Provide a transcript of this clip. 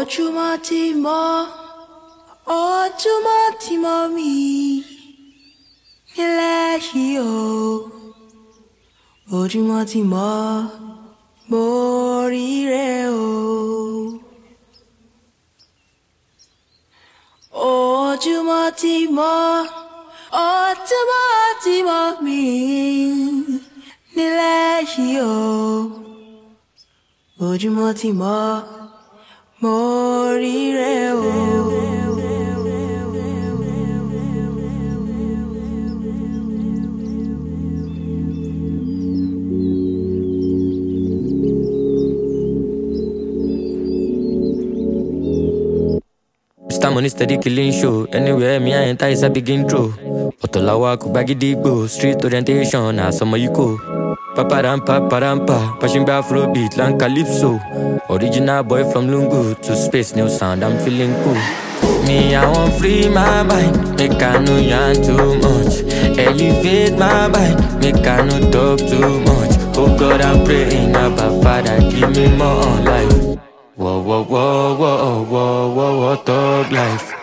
Ojúmọ́ ti mọ́, ojúmọ́ ti mọ́ mi nílẹ̀ yìí o. Ojúmọ́ ti mọ́, mo ríre o. Ojúmọ́ ti mọ́, ojúmọ́ ti mọ́ mi nílẹ̀ yìí o. Ojúmọ́ ti mọ́, mo ríre o. Mr. Money steady killing show. Anywhere me I enter is a big intro. Otolawa kubagidigbo, street orientation na some you go. Paparampa, pushing back Afrobeat, like Calypso. Original boy from Lungu to space, new sound, I'm feeling cool. Me, I want free my mind, make I no yarn too much. Elevate my mind, make I no talk too much. Oh God, I'm praying about Father, give me more life. Whoa, whoa, whoa, whoa, whoa, whoa, whoa, thug life.